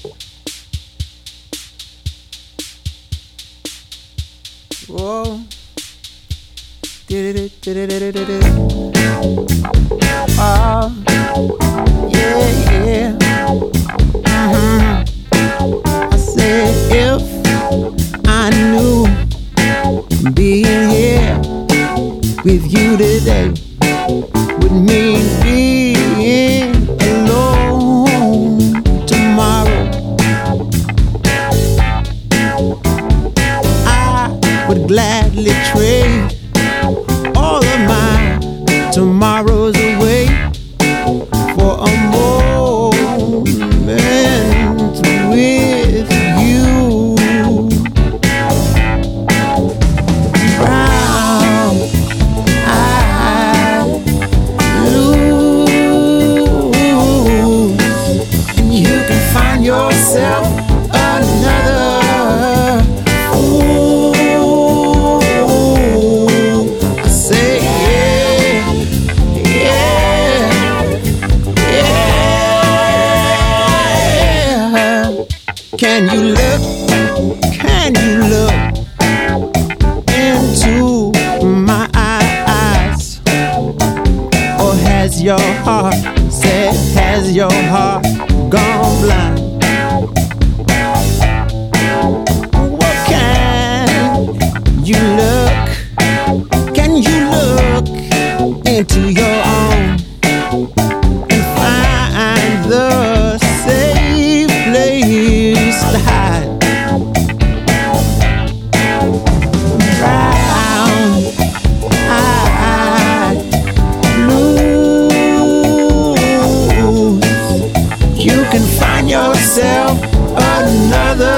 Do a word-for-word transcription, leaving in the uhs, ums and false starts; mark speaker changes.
Speaker 1: Whoa. Oh, yeah, yeah. Mm-hmm. I said if I knew being here with you today would mean being alone tomorrow, I would gladly trade all of my tomorrows away for a moment with you. Brown eyed lose, and you can find yourself another. Can you look, can you look into my eyes? Or has your heart said, has your heart gone blind? What can you look, can you look into your own and find the safe place to hide? Brown eyed blues, you can find yourself another.